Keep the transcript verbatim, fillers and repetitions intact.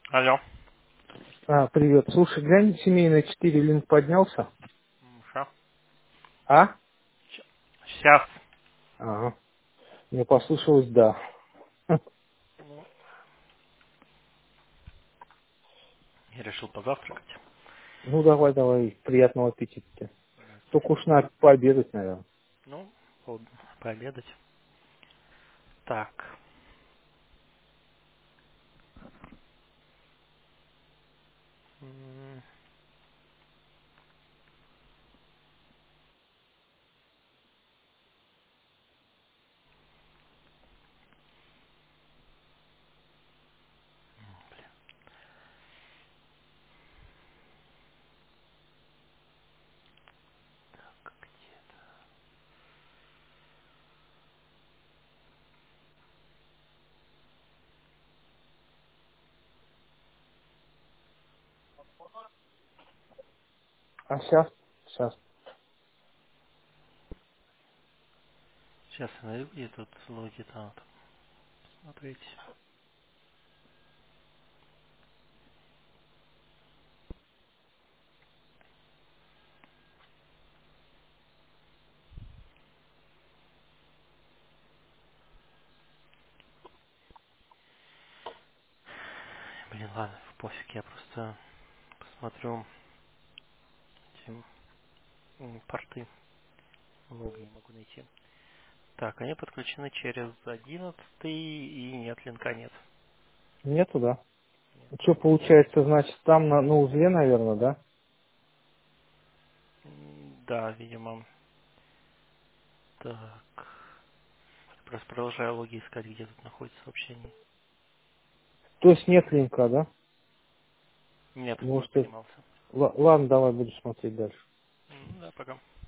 Алло. А, привет. Слушай, глянь, семейный четыре линк поднялся. Ша. А? Сейчас. Ага. Мне послышалось да. Ну, я решил позавтракать. Ну, давай, давай. Приятного аппетита тебе. Да, Только спасибо. уж надо пообедать, наверное. Ну, по- пообедать. Так. М, А сейчас? Сейчас. Сейчас я найду, где тут логит аут. Смотрите. Блин, ладно, пофиг, я просто посмотрю эти м, порты. Много не могу найти. Так, они подключены через одиннадцатый и нет, линка нет. Нету, да? Нет. Что получается, значит, там на, на узле, наверное, да? М, Да, видимо. Так. Просто продолжаю логи искать, где тут находится сообщение. То есть нет линка, да? Нет, не Может, это... поднимался. Л- ладно, давай буду смотреть дальше. М, Да, пока.